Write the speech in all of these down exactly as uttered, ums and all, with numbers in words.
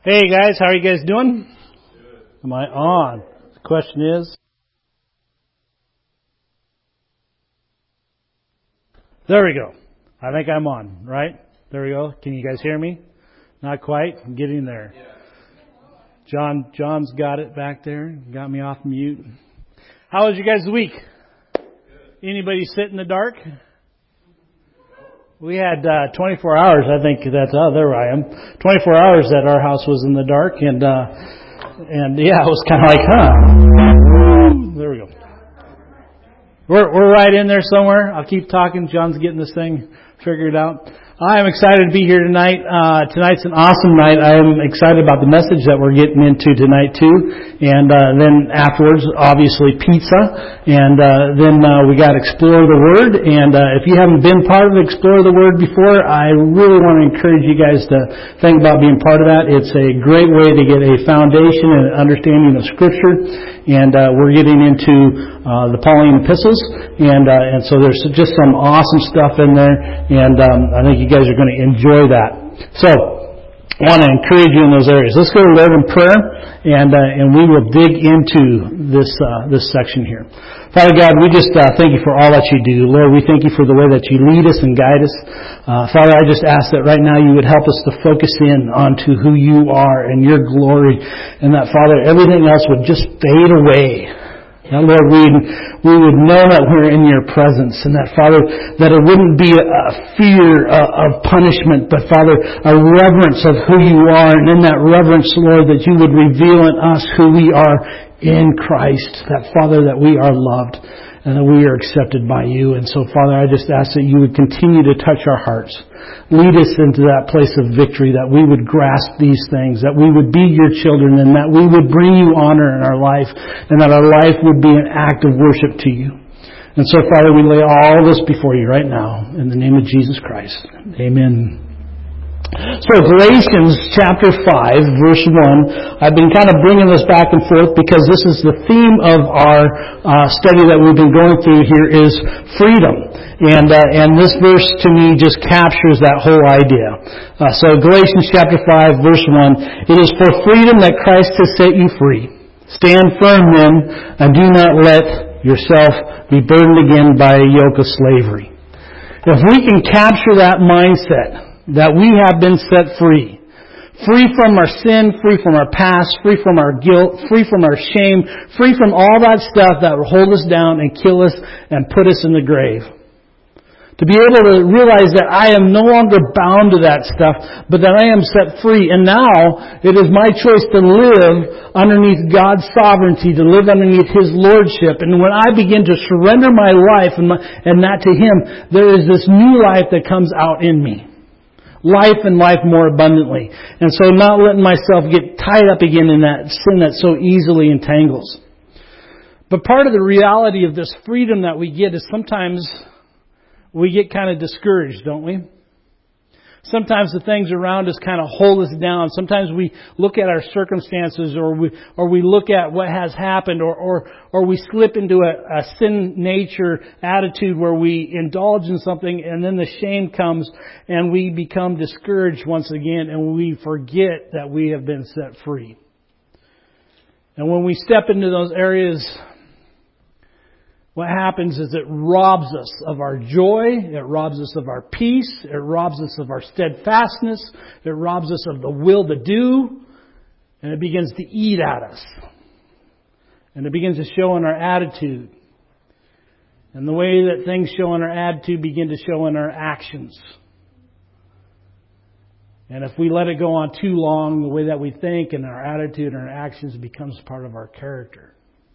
Hey guys, how are you guys doing? Good. Am I on? The question is... There we go. I think I'm on, right? There we go. Can you guys hear me? Not quite. I'm getting there. John, John's got it back there. Got me off mute. How was you guys' week? Anybody sit in the dark? We had uh, twenty-four hours, I think that's, oh, there I am. twenty-four hours that our house was in the dark, and, uh, and yeah, it was kind of like, huh. There we go. We're, we're right in there somewhere. I'll keep talking. John's getting this thing figured out. I am excited to be here tonight. Uh, tonight's an awesome night. I am excited about the message that we're getting into tonight too. And, uh, then afterwards, obviously pizza. And, uh, then, uh, we got Explore the Word. And, uh, if you haven't been part of Explore the Word before, I really want to encourage you guys to think about being part of that. It's a great way to get a foundation and understanding of Scripture. And, uh, we're getting into, uh, the Pauline epistles. And, uh, and so there's just some awesome stuff in there. And, um, I think you You guys are going to enjoy that. So, I want to encourage you in those areas. Let's go to Lord in prayer, and uh, and we will dig into this uh, this section here. Father God, we just uh, thank you for all that you do. Lord, we thank you for the way that you lead us and guide us. Uh, Father, I just ask that right now you would help us to focus in onto who you are and your glory, and that, Father, everything else would just fade away. Now, Lord, we we would know that we're in your presence, and that, Father, that it wouldn't be a, a fear uh, of punishment, but, Father, a reverence of who you are, and in that reverence, Lord, that you would reveal in us who we are in Christ, that, Father, that we are loved and that we are accepted by you. And so, Father, I just ask that you would continue to touch our hearts. Lead us into that place of victory, that we would grasp these things, that we would be your children, and that we would bring you honor in our life, and that our life would be an act of worship to you. And so, Father, we lay all this before you right now, in the name of Jesus Christ. Amen. So Galatians chapter five, verse one, I've been kind of bringing this back and forth because this is the theme of our uh, study that we've been going through here is freedom. And uh, and this verse to me just captures that whole idea. Uh, so Galatians chapter five, verse one, it is for freedom that Christ has set you free. Stand firm then, and do not let yourself be burdened again by a yoke of slavery. If we can capture that mindset, that we have been set free. Free from our sin, free from our past, free from our guilt, free from our shame, free from all that stuff that will hold us down and kill us and put us in the grave. To be able to realize that I am no longer bound to that stuff, but that I am set free. And now it is my choice to live underneath God's sovereignty, to live underneath His lordship. And when I begin to surrender my life and, my, and that to Him, there is this new life that comes out in me. Life and life more abundantly. And so not letting myself get tied up again in that sin that so easily entangles. But part of the reality of this freedom that we get is sometimes we get kind of discouraged, don't we? Sometimes the things around us kind of hold us down. Sometimes we look at our circumstances, or we or we look at what has happened, or or, or we slip into a, a sin nature attitude where we indulge in something, and then the shame comes, and we become discouraged once again, and we forget that we have been set free. And when we step into those areas, what happens is it robs us of our joy, it robs us of our peace, it robs us of our steadfastness, it robs us of the will to do, and it begins to eat at us. And it begins to show in our attitude. And the way that things show in our attitude begin to show in our actions. And if we let it go on too long, the way that we think and our attitude and our actions becomes part of our character.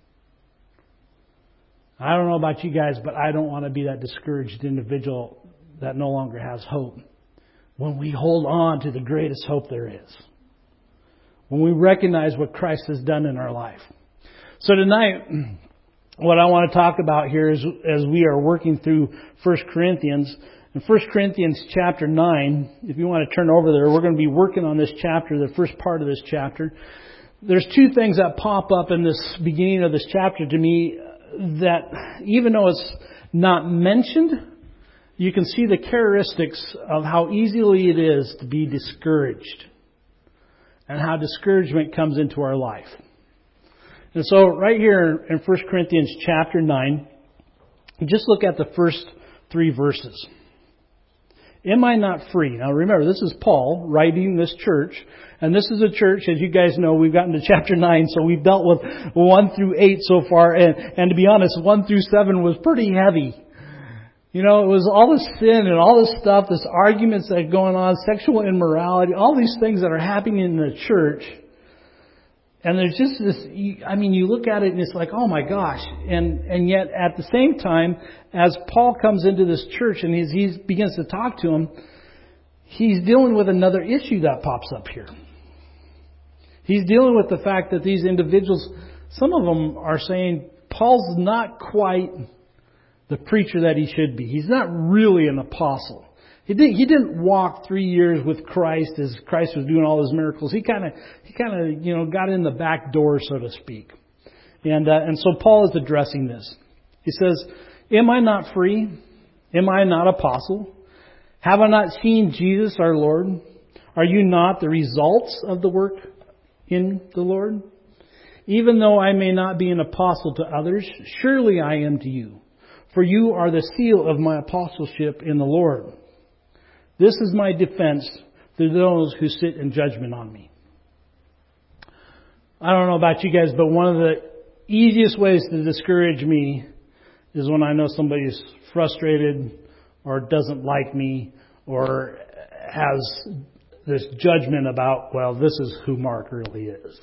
I don't know about you guys, but I don't want to be that discouraged individual that no longer has hope. When we hold on to the greatest hope there is. When we recognize what Christ has done in our life. So tonight, what I want to talk about here is as we are working through First Corinthians. In First Corinthians chapter nine, if you want to turn over there, we're going to be working on this chapter, the first part of this chapter. There's two things that pop up in this beginning of this chapter to me that even though it's not mentioned, you can see the characteristics of how easily it is to be discouraged and how discouragement comes into our life. And so right here in First Corinthians chapter nine, just look at the first three verses. Am I not free? Now remember, this is Paul writing this church. And this is a church, as you guys know, we've gotten to chapter nine, so we've dealt with one through eight so far. And, and to be honest, one through seven was pretty heavy. You know, it was all this sin and all this stuff, this arguments that are going on, sexual immorality, all these things that are happening in the church. And there's just this, I mean, you look at it and it's like, oh my gosh. And and yet at the same time, as Paul comes into this church and he's, he begins to talk to them, he's dealing with another issue that pops up here. He's dealing with the fact that these individuals, some of them are saying, Paul's not quite the preacher that he should be. He's not really an apostle. He didn't, he didn't walk three years with Christ as Christ was doing all his miracles. He kind of, he kind of, you know, got in the back door, so to speak. And, uh, and so Paul is addressing this. He says, am I not free? Am I not apostle? Have I not seen Jesus our Lord? Are you not the results of the work in the Lord? Even though I may not be an apostle to others, surely I am to you. For you are the seal of my apostleship in the Lord. This is my defense to those who sit in judgment on me. I don't know about you guys, but one of the easiest ways to discourage me is when I know somebody's frustrated or doesn't like me or has this judgment about, well, this is who Mark really is.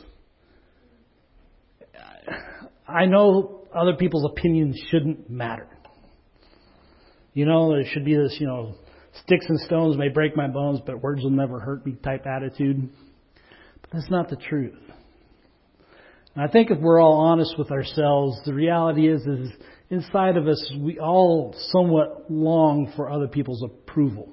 I know other people's opinions shouldn't matter. You know, there should be this, you know, sticks and stones may break my bones, but words will never hurt me type attitude. But that's not the truth. And I think if we're all honest with ourselves, the reality is, is inside of us, we all somewhat long for other people's approval.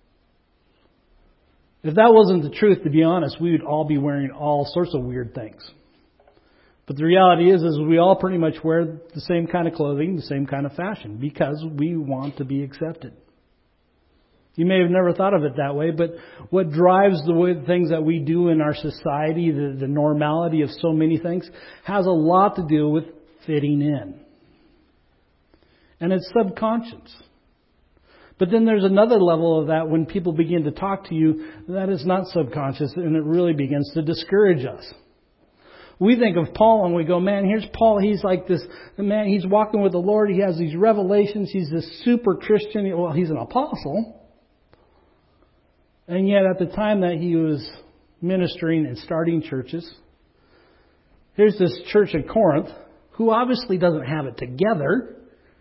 If that wasn't the truth, to be honest, we would all be wearing all sorts of weird things. But the reality is, is we all pretty much wear the same kind of clothing, the same kind of fashion, because we want to be accepted. You may have never thought of it that way, but what drives the way, things that we do in our society, the, the normality of so many things, has a lot to do with fitting in. And it's subconscious. But then there's another level of that when people begin to talk to you that is not subconscious, and it really begins to discourage us. We think of Paul and we go, man, here's Paul. He's like this, man, he's walking with the Lord. He has these revelations. He's this super Christian. Well, he's an apostle. And yet at the time that he was ministering and starting churches, here's this church in Corinth who obviously doesn't have it together.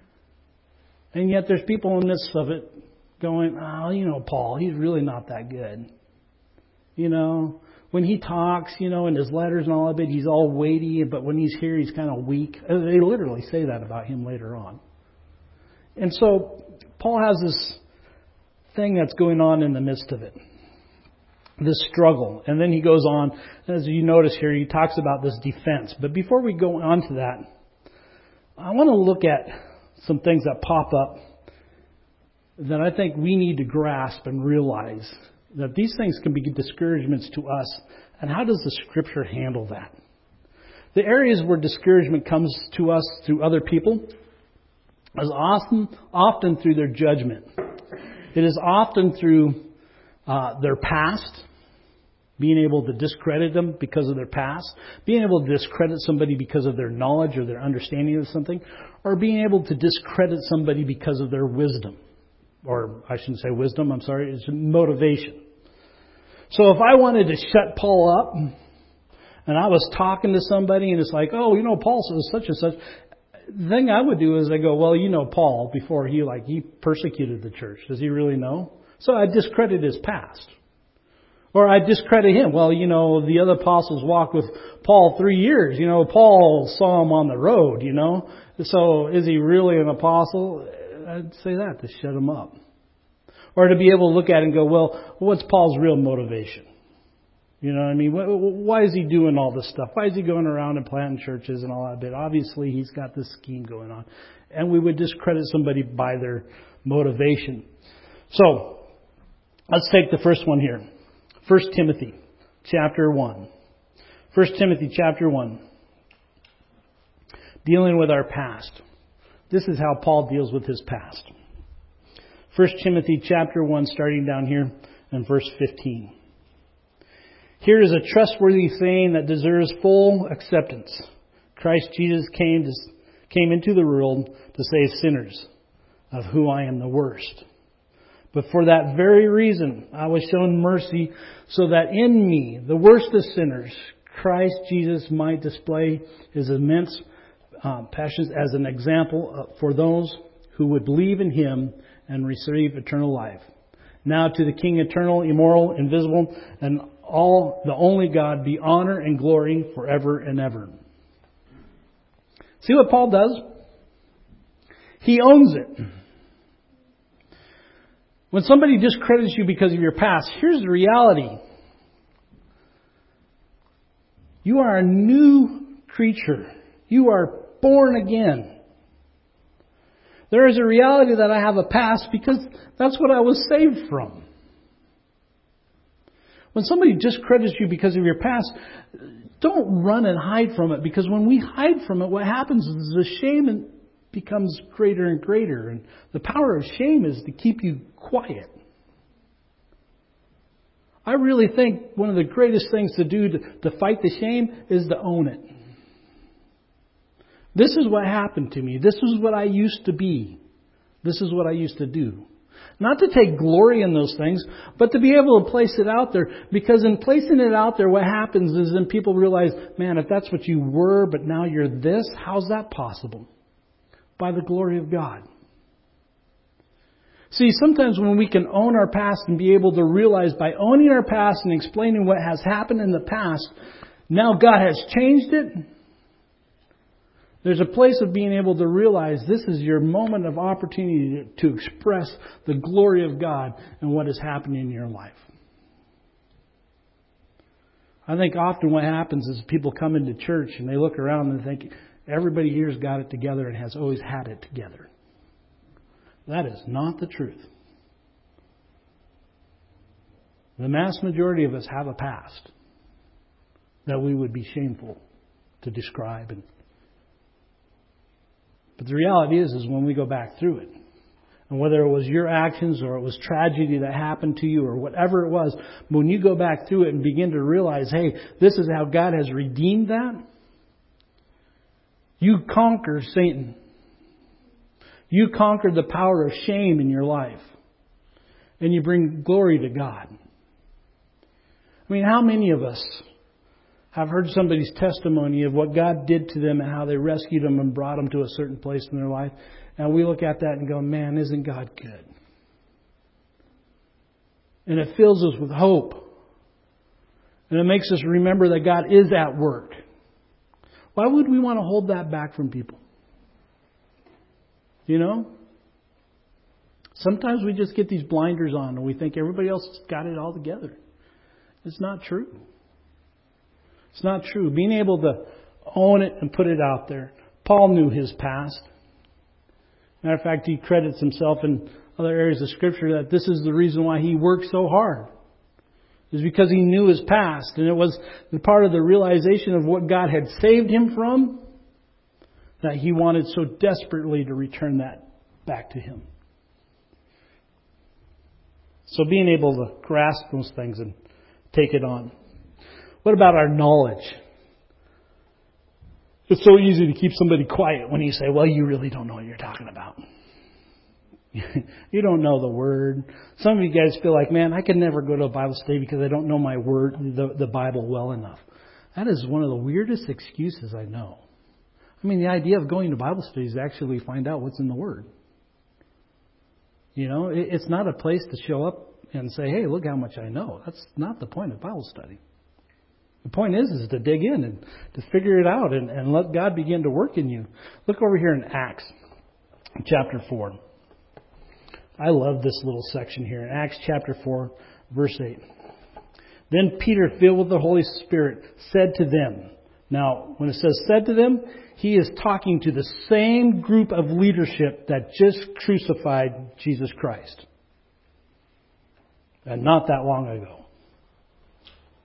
And yet there's people in the midst of it going, oh, you know, Paul, he's really not that good. You know, when he talks, you know, in his letters and all of it, he's all weighty, but when he's here, he's kind of weak. They literally say that about him later on. And so Paul has this thing that's going on in the midst of it, this struggle. And then he goes on, as you notice here, he talks about this defense. But before we go on to that, I want to look at some things that pop up that I think we need to grasp and realize that these things can be discouragements to us. And how does the Scripture handle that? The areas where discouragement comes to us through other people is often, often through their judgment. It is often through uh, their past, being able to discredit them because of their past, being able to discredit somebody because of their knowledge or their understanding of something, or being able to discredit somebody because of their wisdom. Or I shouldn't say wisdom, I'm sorry, it's motivation. So if I wanted to shut Paul up, and I was talking to somebody and it's like, oh, you know, Paul says such and such, the thing I would do is I go, well, you know, Paul, before he like he persecuted the church. Does he really know? So I discredit his past. Or I discredit him. Well, you know, the other apostles walked with Paul three years. You know, Paul saw him on the road, you know. So is he really an apostle? I'd say that, to shut him up. Or to be able to look at it and go, well, what's Paul's real motivation? You know what I mean? Why is he doing all this stuff? Why is he going around and planting churches and all that bit? Obviously, he's got this scheme going on. And we would discredit somebody by their motivation. So, let's take the first one here. First Timothy. chapter one. First Timothy chapter one. Dealing with our past. This is how Paul deals with his past. First Timothy chapter one, starting down here in verse fifteen. Here is a trustworthy saying that deserves full acceptance. Christ Jesus came to, came into the world to save sinners, of who I am the worst. But for that very reason, I was shown mercy, so that in me, the worst of sinners, Christ Jesus might display His immense uh, passions as an example for those who would believe in Him and receive eternal life. Now to the King, eternal, immortal, invisible, and all the only God, be honor and glory forever and ever. See what Paul does? He owns it. When somebody discredits you because of your past, here's the reality. You are a new creature. You are born again. There is a reality that I have a past because that's what I was saved from. When somebody discredits you because of your past, don't run and hide from it, because when we hide from it, what happens is the shame becomes greater and greater. And the power of shame is to keep you quiet. I really think one of the greatest things to do to, to fight the shame is to own it. This is what happened to me. This is what I used to be. This is what I used to do. Not to take glory in those things, but to be able to place it out there. Because in placing it out there, what happens is then people realize, man, if that's what you were, but now you're this, how's that possible? By the glory of God. See, sometimes when we can own our past and be able to realize by owning our past and explaining what has happened in the past, now God has changed it. There's a place of being able to realize this is your moment of opportunity to express the glory of God and what is happening in your life. I think often what happens is people come into church and they look around and think everybody here's got it together and has always had it together. That is not the truth. The mass majority of us have a past that we would be shameful to describe. And But the reality is, is when we go back through it, and whether it was your actions or it was tragedy that happened to you or whatever it was, when you go back through it and begin to realize, hey, this is how God has redeemed that, you conquer Satan. You conquer the power of shame in your life. And you bring glory to God. I mean, how many of us have heard somebody's testimony of what God did to them and how they rescued them and brought them to a certain place in their life? And we look at that and go, man, isn't God good? And it fills us with hope. And it makes us remember that God is at work. Why would we want to hold that back from people? You know? Sometimes we just get these blinders on and we think everybody else has got it all together. It's not true. It's not true. Being able to own it and put it out there. Paul knew his past. Matter of fact, he credits himself in other areas of Scripture that this is the reason why he worked so hard. It's because he knew his past. And it was the part of the realization of what God had saved him from that he wanted so desperately to return that back to Him. So being able to grasp those things and take it on. What about our knowledge? It's so easy to keep somebody quiet when you say, well, you really don't know what you're talking about. You don't know the Word. Some of you guys feel like, man, I can never go to a Bible study because I don't know my Word, the, the Bible well enough. That is one of the weirdest excuses I know. I mean, the idea of going to Bible study is actually find out what's in the Word. You know, it, it's not a place to show up and say, hey, look how much I know. That's not the point of Bible study. The point is, is to dig in and to figure it out and, and let God begin to work in you. Look over here in Acts chapter four. I love this little section here. In Acts chapter four, verse eight. Then Peter, filled with the Holy Spirit, said to them. Now, when it says said to them, he is talking to the same group of leadership that just crucified Jesus Christ. And not that long ago.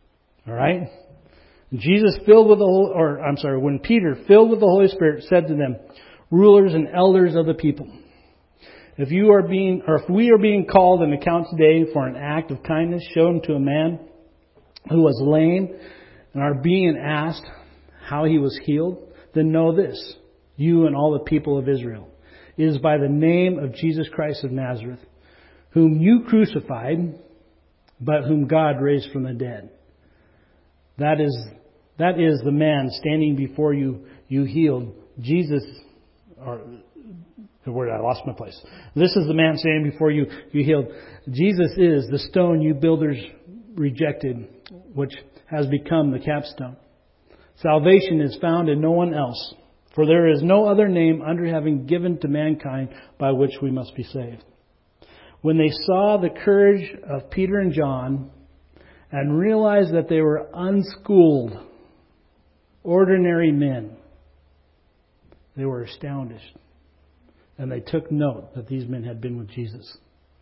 All right? Jesus filled with the Holy, or I'm sorry, when Peter, filled with the Holy Spirit, said to them, rulers and elders of the people, if you are being, or if we are being called and account today for an act of kindness shown to a man who was lame and are being asked how he was healed, then know this, you and all the people of Israel. It is by the name of Jesus Christ of Nazareth, whom you crucified, but whom God raised from the dead. That is, that is the man standing before you, you healed. Jesus, or the word, I lost my place. This is the man standing before you, you healed. Jesus is the stone you builders rejected, which has become the capstone. Salvation is found in no one else, for there is no other name under heaven given to mankind by which we must be saved. When they saw the courage of Peter and John and realized that they were unschooled, ordinary men, they were astounded. And they took note that these men had been with Jesus.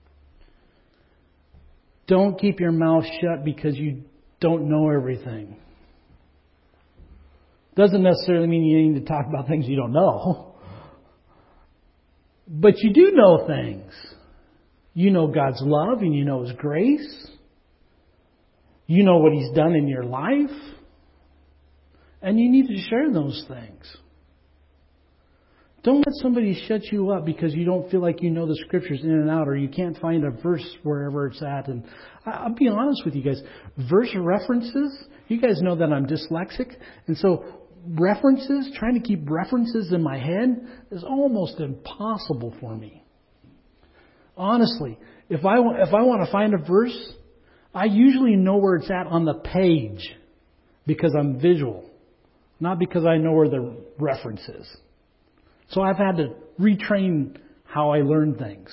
Don't keep your mouth shut because you don't know everything. Doesn't necessarily mean you need to talk about things you don't know. But you do know things. You know God's love and you know His grace. You know what He's done in your life. And you need to share those things. Don't let somebody shut you up because you don't feel like you know the Scriptures in and out, or you can't find a verse wherever it's at. And I'll be honest with you guys, verse references, you guys know that I'm dyslexic. And so references, trying to keep references in my head is almost impossible for me. Honestly, if I, if I want to find a verse, I usually know where it's at on the page because I'm visual, not because I know where the reference is. So I've had to retrain how I learn things.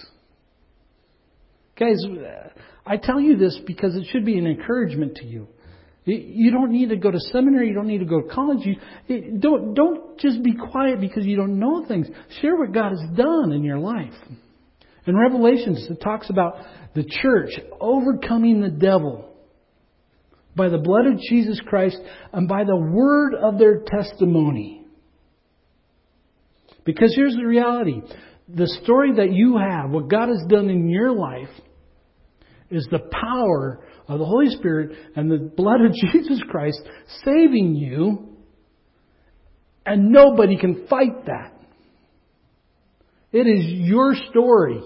Guys, I tell you this because it should be an encouragement to you. You don't need to go to seminary. You don't need to go to college. You don't, don't just be quiet because you don't know things. Share what God has done in your life. In Revelations, it talks about the church overcoming the devil by the blood of Jesus Christ and by the word of their testimony. Because here's the reality. The story that you have, what God has done in your life, is the power of the Holy Spirit and the blood of Jesus Christ saving you. And nobody can fight that. It is your story.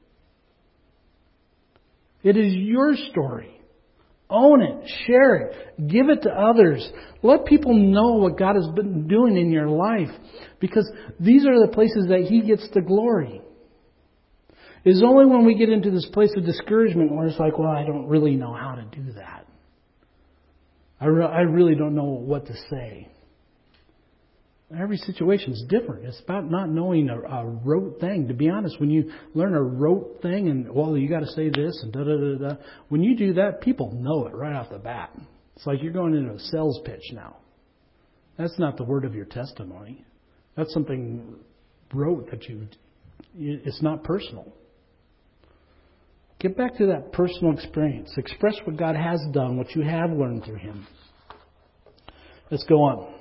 It is your story. Own it. Share it. Give it to others. Let people know what God has been doing in your life. Because these are the places that He gets the glory. It's only when we get into this place of discouragement where it's like, well, I don't really know how to do that. I, re- I really don't know what to say. Every situation is different. It's about not knowing a, a rote thing. To be honest, when you learn a rote thing and, well, you got to say this and da da da da. When you do that, people know it right off the bat. It's like you're going into a sales pitch now. That's not the word of your testimony. That's something rote that you, it's not personal. Get back to that personal experience. Express what God has done, what you have learned through Him. Let's go on.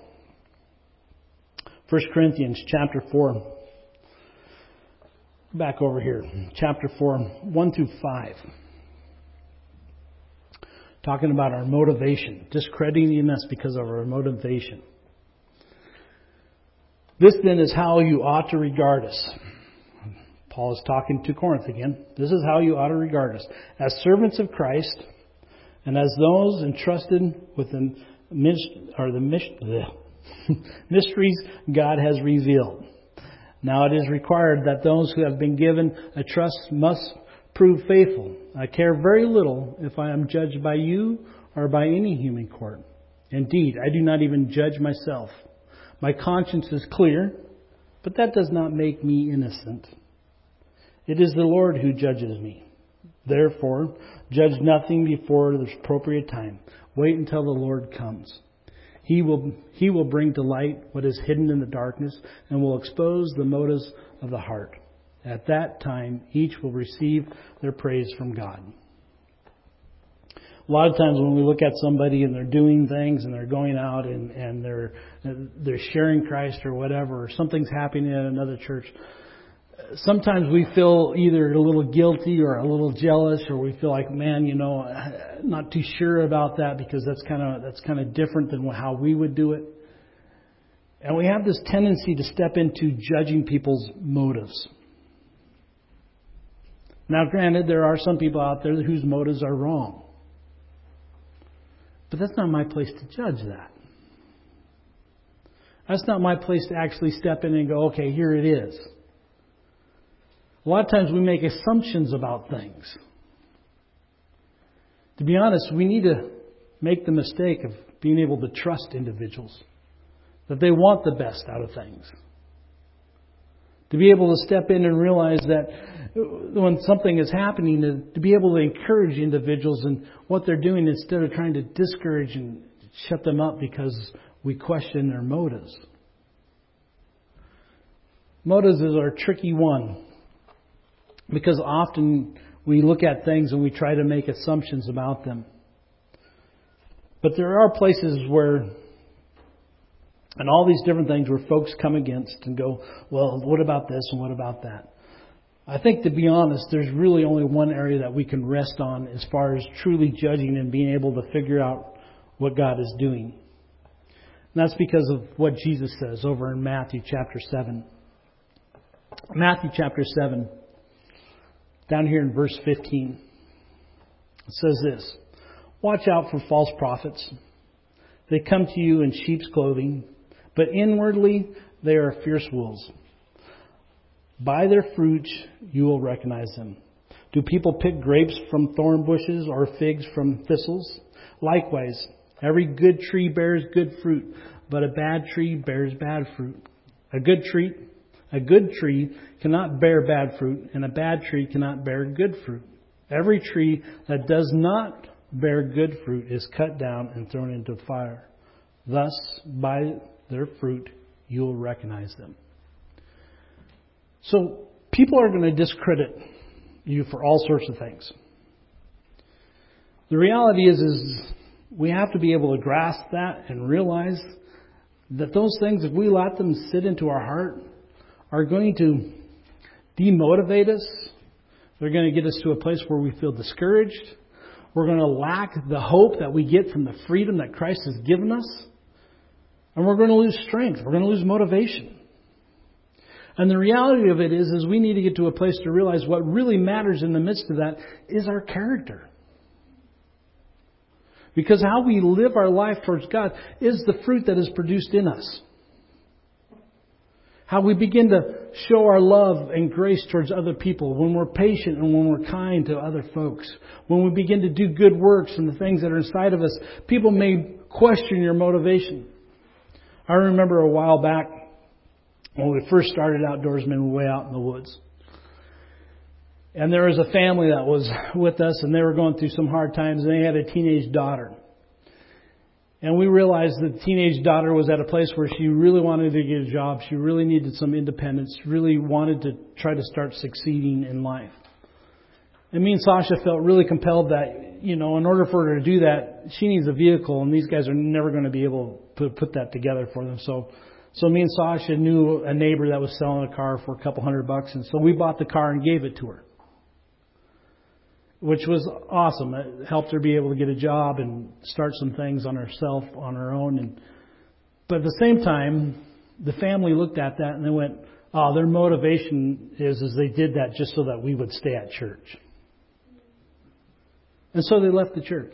First Corinthians chapter four. Back over here. Chapter four, one through five. Talking about our motivation. Discrediting us because of our motivation. This then is how you ought to regard us. Paul is talking to Corinth again. This is how you ought to regard us. As servants of Christ and as those entrusted with the, or the mysteries God has revealed. Now it is required that those who have been given a trust must prove faithful. I care very little if I am judged by you or by any human court. Indeed, I do not even judge myself. My conscience is clear, but that does not make me innocent. It is the Lord who judges me. Therefore, judge nothing before the appropriate time. Wait until the Lord comes. He will, he will bring to light what is hidden in the darkness and will expose the motives of the heart. At that time, each will receive their praise from God. A lot of times when we look at somebody and they're doing things and they're going out and, and they're they're sharing Christ or whatever, or something's happening at another church, sometimes we feel either a little guilty or a little jealous, or we feel like, man, you know, not too sure about that because that's kind of that's kind of different than how we would do it. And we have this tendency to step into judging people's motives. Now, granted, there are some people out there whose motives are wrong. But that's not my place to judge that. That's not my place to actually step in and go, okay, here it is. A lot of times we make assumptions about things. To be honest, we need to make the mistake of being able to trust individuals, that they want the best out of things. To be able to step in and realize that when something is happening, to, to be able to encourage individuals in what they're doing instead of trying to discourage and shut them up because we question their motives. Motives is our tricky one, because often we look at things and we try to make assumptions about them. But there are places where, and all these different things where folks come against and go, well, what about this and what about that? I think, to be honest, there's really only one area that we can rest on as far as truly judging and being able to figure out what God is doing. And that's because of what Jesus says over in Matthew chapter seven. Matthew chapter seven, down here in verse fifteen, it says this: "Watch out for false prophets. They come to you in sheep's clothing, but inwardly they are fierce wolves. By their fruits you will recognize them. Do people pick grapes from thorn bushes or figs from thistles? Likewise, every good tree bears good fruit, but a bad tree bears bad fruit. A good tree, a good tree cannot bear bad fruit, and a bad tree cannot bear good fruit. Every tree that does not bear good fruit is cut down and thrown into fire. Thus, by their fruit you will recognize them." So, people are going to discredit you for all sorts of things. The reality is, is we have to be able to grasp that and realize that those things, if we let them sit into our heart, are going to demotivate us. They're going to get us to a place where we feel discouraged. We're going to lack the hope that we get from the freedom that Christ has given us. And we're going to lose strength. We're going to lose motivation. And the reality of it is, is we need to get to a place to realize what really matters in the midst of that is our character. Because how we live our life towards God is the fruit that is produced in us. How we begin to show our love and grace towards other people, when we're patient and when we're kind to other folks. When we begin to do good works and the things that are inside of us, people may question your motivation. I remember a while back, when we first started outdoorsmen, way out in the woods. And there was a family that was with us, and they were going through some hard times, and they had a teenage daughter. And we realized that the teenage daughter was at a place where she really wanted to get a job. She really needed some independence. She really wanted to try to start succeeding in life. And me and Sasha felt really compelled that, you know, in order for her to do that, she needs a vehicle, and these guys are never going to be able to put that together for them. So So me and Sasha knew a neighbor that was selling a car for a couple hundred bucks, and so we bought the car and gave it to her, which was awesome. It helped her be able to get a job and start some things on herself, on her own. And but at the same time, the family looked at that and they went, "Oh, their motivation is is they did that just so that we would stay at church." And so they left the church.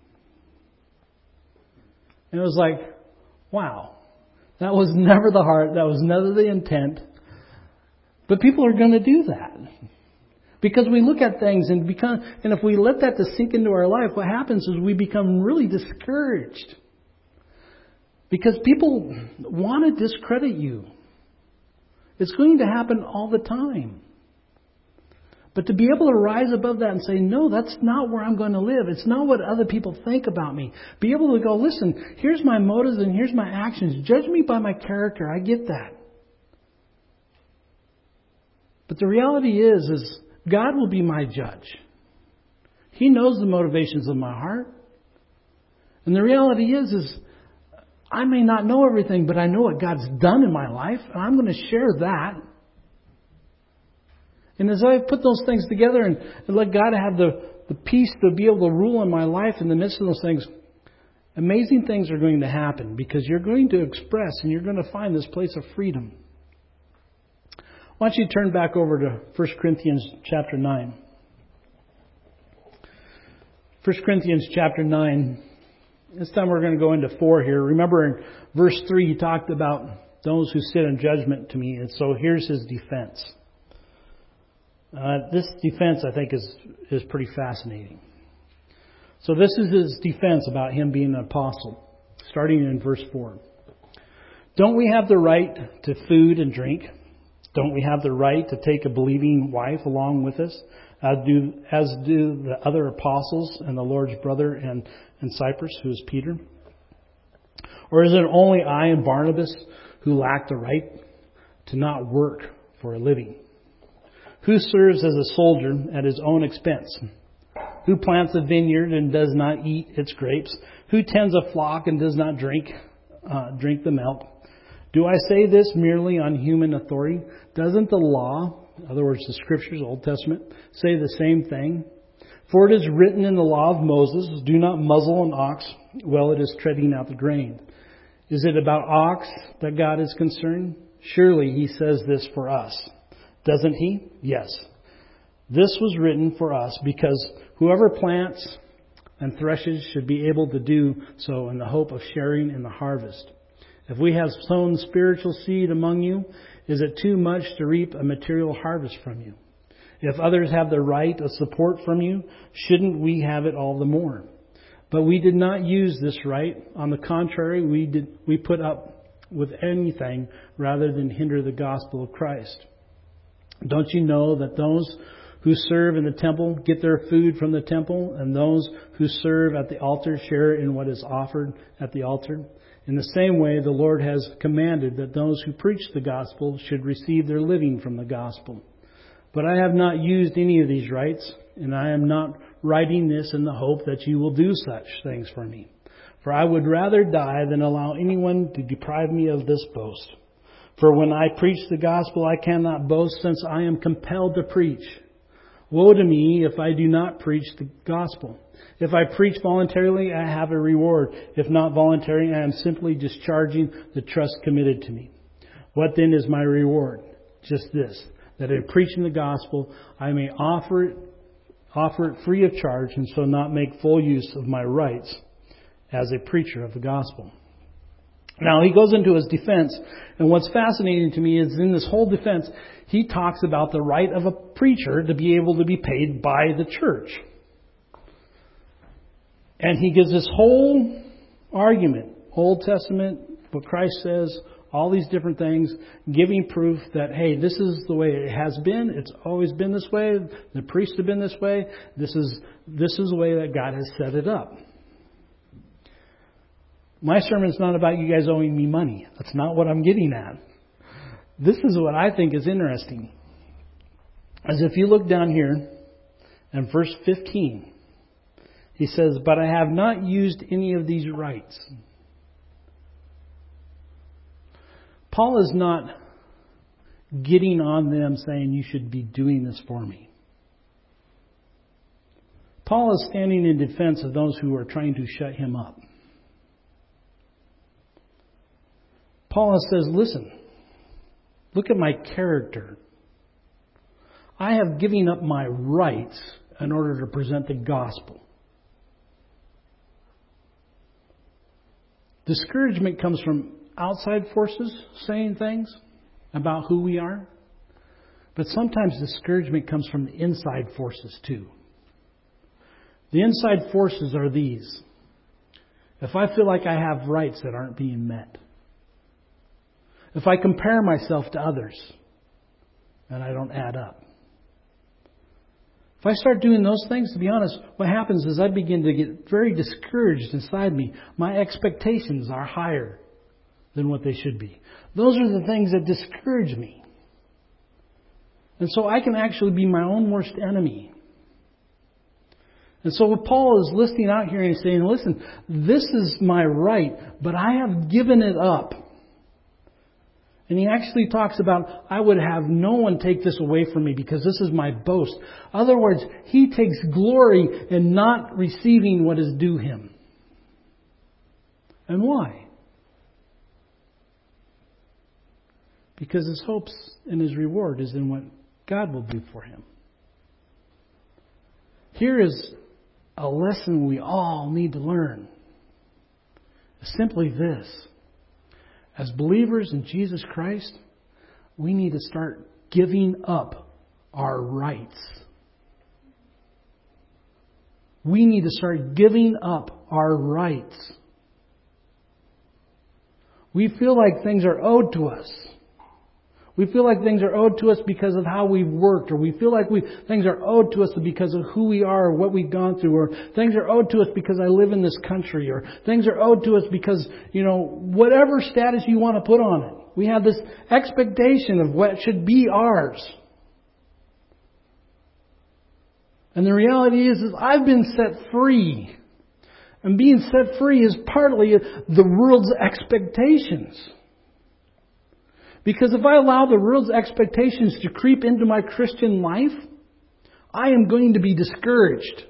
And it was like, wow. That was never the heart. That was never the intent. But people are going to do that. Because we look at things and become, and if we let that to sink into our life, what happens is we become really discouraged. Because people want to discredit you. It's going to happen all the time. But to be able to rise above that and say, no, that's not where I'm going to live. It's not what other people think about me. Be able to go, listen, here's my motives and here's my actions. Judge me by my character. I get that. But the reality is, is God will be my judge. He knows the motivations of my heart. And the reality is, is I may not know everything, but I know what God's done in my life, and I'm going to share that. And as I put those things together and, and let God have the, the peace to be able to rule in my life in the midst of those things, amazing things are going to happen because you're going to express and you're going to find this place of freedom. Why don't you turn back over to First Corinthians chapter nine. First Corinthians chapter nine. This time we're going to go into four here. Remember in verse three he talked about those who sit in judgment to me. And so here's his defense. Uh, this defense I think is, is pretty fascinating. So this is his defense about him being an apostle. Starting in verse four. Don't we have the right to food and drink? Don't we have the right to take a believing wife along with us, as do, as do the other apostles and the Lord's brother and, and Cyprus, who is Peter? Or is it only I and Barnabas who lack the right to not work for a living? Who serves as a soldier at his own expense? Who plants a vineyard and does not eat its grapes? Who tends a flock and does not drink uh, drink the milk? Do I say this merely on human authority? Doesn't the law, in other words, the Scriptures, Old Testament, say the same thing? For it is written in the law of Moses, do not muzzle an ox while it is treading out the grain. Is it about ox that God is concerned? Surely he says this for us. Doesn't he? Yes. This was written for us because whoever plants and threshes should be able to do so in the hope of sharing in the harvest. If we have sown spiritual seed among you, is it too much to reap a material harvest from you? If others have the right of support from you, shouldn't we have it all the more? But we did not use this right. On the contrary, we did we put up with anything rather than hinder the gospel of Christ. Don't you know that those who serve in the temple get their food from the temple, and those who serve at the altar share in what is offered at the altar? In the same way, the Lord has commanded that those who preach the gospel should receive their living from the gospel. But I have not used any of these rights, and I am not writing this in the hope that you will do such things for me. For I would rather die than allow anyone to deprive me of this boast. For when I preach the gospel, I cannot boast, since I am compelled to preach. Woe to me if I do not preach the gospel. If I preach voluntarily, I have a reward. If not voluntarily, I am simply discharging the trust committed to me. What then is my reward? Just this, that in preaching the gospel, I may offer it, offer it free of charge, and so not make full use of my rights as a preacher of the gospel. Now, he goes into his defense, and what's fascinating to me is in this whole defense, he talks about the right of a preacher to be able to be paid by the church. And he gives this whole argument, Old Testament, what Christ says, all these different things, giving proof that, hey, this is the way it has been. It's always been this way. The priests have been this way. This is, this is the way that God has set it up. My sermon is not about you guys owing me money. That's not what I'm getting at. This is what I think is interesting. As if you look down here in verse fifteen, he says, but I have not used any of these rights. Paul is not getting on them saying you should be doing this for me. Paul is standing in defense of those who are trying to shut him up. Paul says, listen, look at my character. I have given up my rights in order to present the gospel. Discouragement comes from outside forces saying things about who we are. But sometimes discouragement comes from the inside forces too. The inside forces are these. If I feel like I have rights that aren't being met, if I compare myself to others and I don't add up, if I start doing those things, to be honest, what happens is I begin to get very discouraged inside me. My expectations are higher than what they should be. Those are the things that discourage me. And so I can actually be my own worst enemy. And so what Paul is listing out here and he's saying, listen, this is my right, but I have given it up. And he actually talks about, I would have no one take this away from me because this is my boast. In other words, he takes glory in not receiving what is due him. And why? Because his hopes and his reward is in what God will do for him. Here is a lesson we all need to learn. It's simply this. As believers in Jesus Christ, we need to start giving up our rights. We need to start giving up our rights. We feel like things are owed to us. We feel like things are owed to us because of how we've worked, or we feel like we things are owed to us because of who we are or what we've gone through, or things are owed to us because I live in this country, or things are owed to us because, you know, whatever status you want to put on it. We have this expectation of what should be ours. And the reality is, is I've been set free. And being set free is partly the world's expectations. Because if I allow the world's expectations to creep into my Christian life, I am going to be discouraged.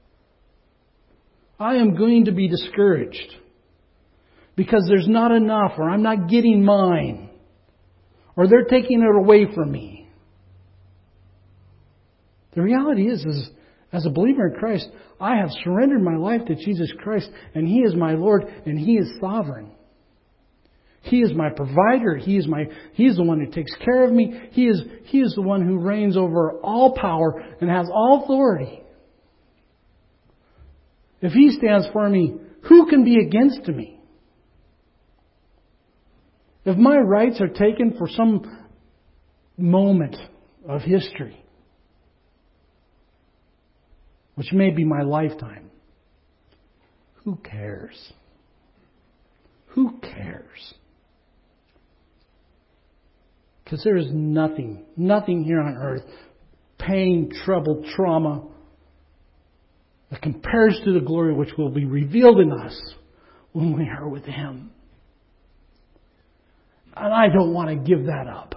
I am going to be discouraged. Because there's not enough, or I'm not getting mine, or they're taking it away from me. The reality is, is as a believer in Christ, I have surrendered my life to Jesus Christ, and He is my Lord, and He is sovereign. He is my provider. He is my, He is the one who takes care of me. He is, He is the one who reigns over all power and has all authority. If He stands for me, who can be against me? If my rights are taken for some moment of history, which may be my lifetime, who cares? Who cares? Because there is nothing, nothing here on earth, pain, trouble, trauma, that compares to the glory which will be revealed in us when we are with Him. And I don't want to give that up.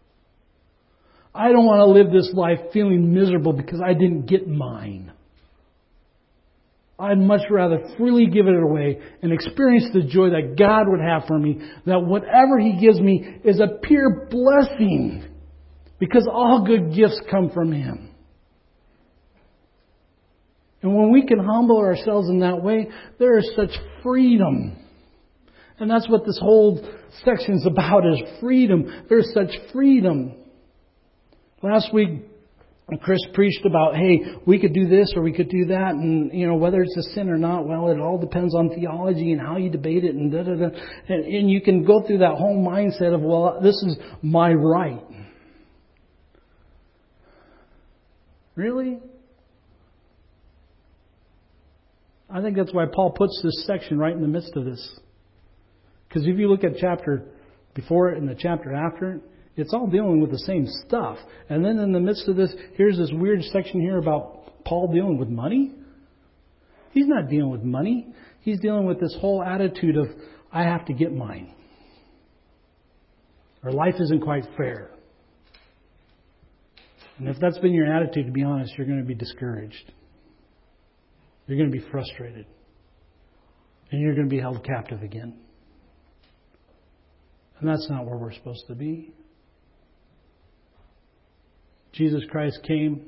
I don't want to live this life feeling miserable because I didn't get mine. I'd much rather freely give it away and experience the joy that God would have for me. That whatever He gives me is a pure blessing. Because all good gifts come from Him. And when we can humble ourselves in that way, there is such freedom. And that's what this whole section is about, is freedom. There's such freedom. Last week, Chris preached about, hey, we could do this or we could do that, and, you know, whether it's a sin or not, well, it all depends on theology and how you debate it, and da da da. And, and you can go through that whole mindset of, well, this is my right. Really? I think that's why Paul puts this section right in the midst of this. Because if you look at chapter before it and the chapter after it, it's all dealing with the same stuff. And then in the midst of this, here's this weird section here about Paul dealing with money. He's not dealing with money. He's dealing with this whole attitude of, I have to get mine. Or life isn't quite fair. And if that's been your attitude, to be honest, you're going to be discouraged. You're going to be frustrated. And you're going to be held captive again. And that's not where we're supposed to be. Jesus Christ came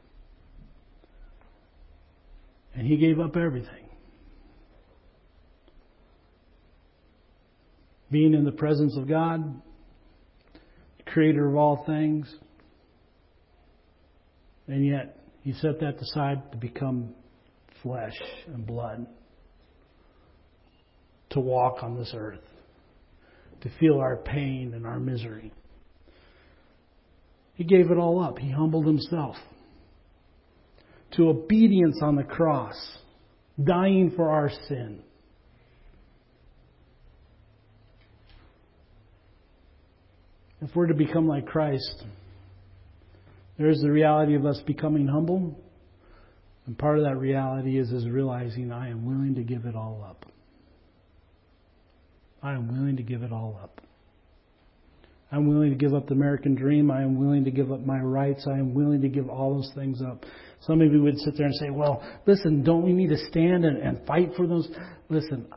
and He gave up everything. Being in the presence of God, the Creator of all things, and yet He set that aside to become flesh and blood, to walk on this earth, to feel our pain and our misery. He gave it all up. He humbled Himself to obedience on the cross, dying for our sin. If we're to become like Christ, there is the reality of us becoming humble, And part of that reality is, is realizing I am willing to give it all up. I am willing to give it all up. I'm willing to give up the American dream. I am willing to give up my rights. I am willing to give all those things up. Some of you would sit there and say, well, listen, don't we need to stand and, and fight for those? Listen,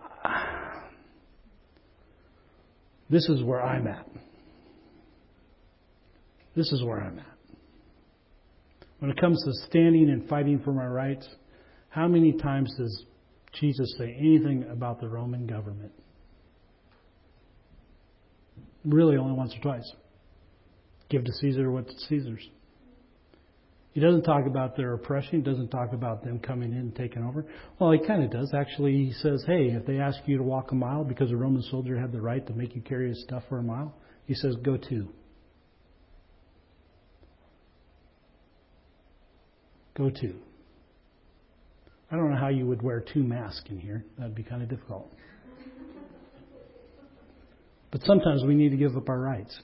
this is where I'm at. This is where I'm at. When it comes to standing and fighting for my rights, how many times does Jesus say anything about the Roman government? Really only once or twice. Give to Caesar what's Caesar's. He doesn't talk about their oppression. He doesn't talk about them coming in and taking over. Well, he kind of does. Actually, he says, hey, if they ask you to walk a mile because a Roman soldier had the right to make you carry his stuff for a mile, he says, go two. Go two. I don't know how you would wear two masks in here. That'd be kind of difficult. But sometimes we need to give up our rights.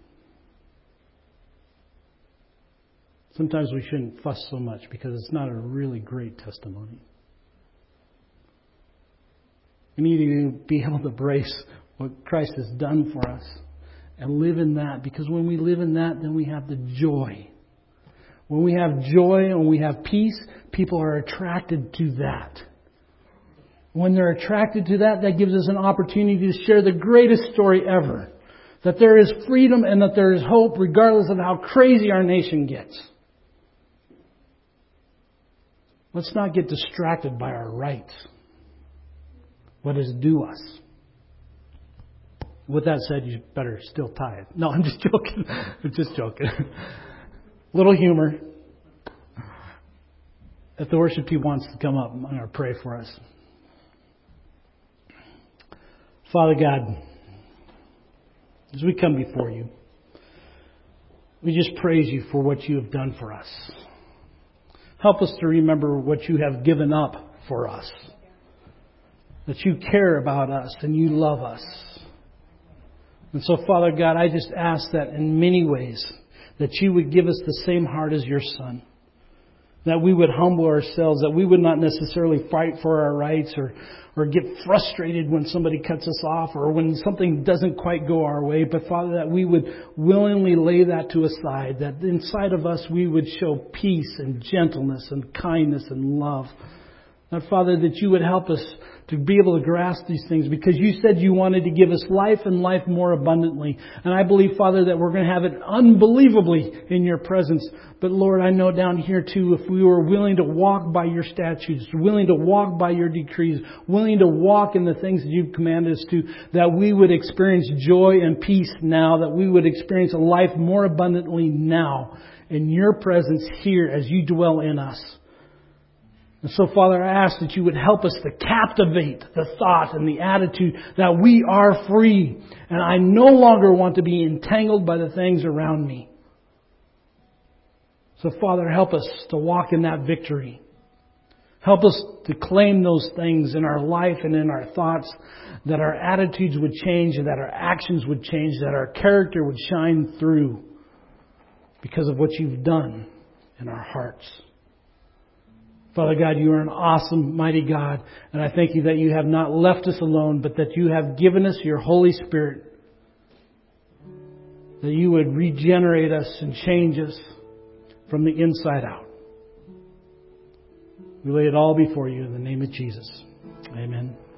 Sometimes we shouldn't fuss so much because it's not a really great testimony. We need to be able to embrace what Christ has done for us and live in that, because when we live in that, then we have the joy. When we have joy and we have peace, people are attracted to that. When they're attracted to that, that gives us an opportunity to share the greatest story ever. That there is freedom and that there is hope regardless of how crazy our nation gets. Let's not get distracted by our rights. What is due us. With that said, you better still tithe. No, I'm just joking. I'm just joking. Little humor. If the worship team wants to come up, I'm going to pray for us. Father God, as we come before you, we just praise you for what you have done for us. Help us to remember what you have given up for us. That you care about us and you love us. And so, Father God, I just ask that in many ways, that you would give us the same heart as your Son. That we would humble ourselves, that we would not necessarily fight for our rights or, or get frustrated when somebody cuts us off or when something doesn't quite go our way. But Father, that we would willingly lay that to a side, that inside of us we would show peace and gentleness and kindness and love. That Father, that you would help us to be able to grasp these things, because you said you wanted to give us life and life more abundantly. And I believe, Father, that we're going to have it unbelievably in your presence. But Lord, I know down here too, if we were willing to walk by your statutes, willing to walk by your decrees, willing to walk in the things that you've commanded us to, that we would experience joy and peace now, that we would experience a life more abundantly now in your presence here as you dwell in us. And so, Father, I ask that you would help us to captivate the thought and the attitude that we are free. And I no longer want to be entangled by the things around me. So, Father, help us to walk in that victory. Help us to claim those things in our life and in our thoughts, that our attitudes would change and that our actions would change, that our character would shine through because of what you've done in our hearts. Father God, you are an awesome, mighty God. And I thank you that you have not left us alone, but that you have given us your Holy Spirit. That you would regenerate us and change us from the inside out. We lay it all before you in the name of Jesus. Amen.